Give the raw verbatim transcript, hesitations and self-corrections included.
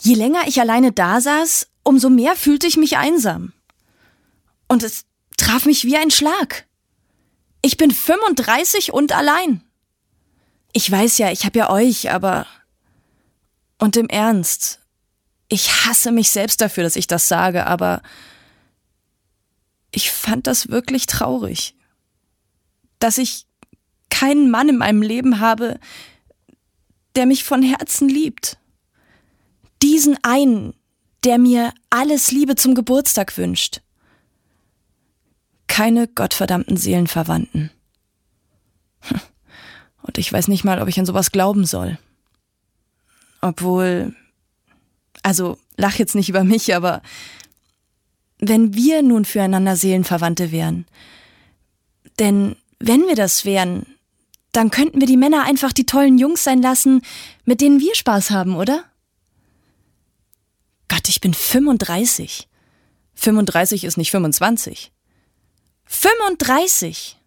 Je länger ich alleine da saß, umso mehr fühlte ich mich einsam. Und es traf mich wie ein Schlag. Ich bin fünfunddreißig und allein. Ich weiß ja, ich hab ja euch, aber... Und im Ernst, ich hasse mich selbst dafür, dass ich das sage, aber ich fand das wirklich traurig. Dass ich keinen Mann in meinem Leben habe, der mich von Herzen liebt. Diesen einen, der mir alles Liebe zum Geburtstag wünscht. Keine gottverdammten Seelenverwandten. Und ich weiß nicht mal, ob ich an sowas glauben soll. Obwohl, also lach jetzt nicht über mich, aber wenn wir nun füreinander Seelenverwandte wären, denn wenn wir das wären, dann könnten wir die Männer einfach die tollen Jungs sein lassen, mit denen wir Spaß haben, oder? Gott, ich bin fünfunddreißig. fünfunddreißig ist nicht fünfundzwanzig. fünfunddreißig!